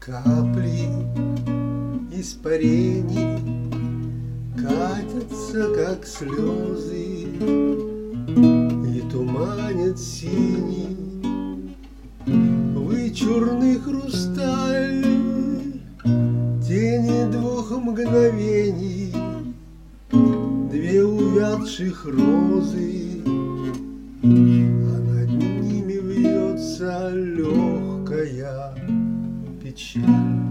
Капли испарений катятся, как слезы, и туманят синий вычурный хрусталь. Тени двух мгновений, две увядших розы, а над ними вьется легкая печаль.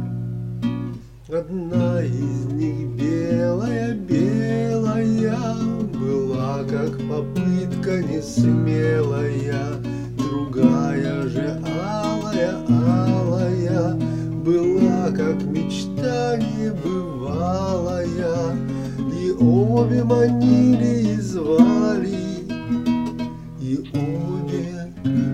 Одна из них белая, белая, была как попытка несмелая, другая же алая, алая, была как мечта небывалая, и обе манили и звали, и обе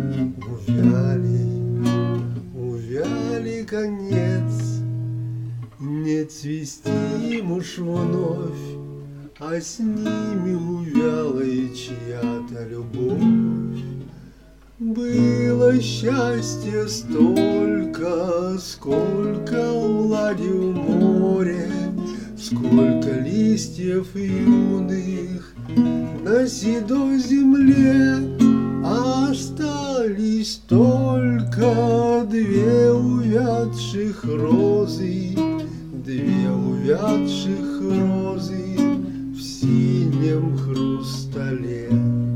увяли конец. Не цвести им уж вновь, а с ними увяла и чья-то любовь. Было счастья столько, сколько влади в море, сколько листьев юных на седой земле. Остались только две увядших розы, две увядших розы в синем хрустале.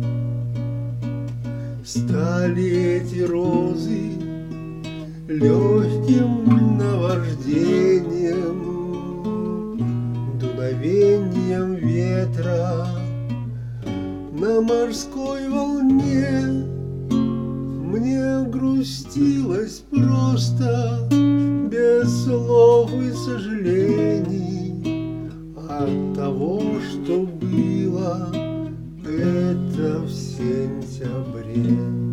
Стали эти розы легким наваждением, дуновением ветра на морской волне. Мне грустилось просто, без слов и сожалений, от того, что было это в сентябре.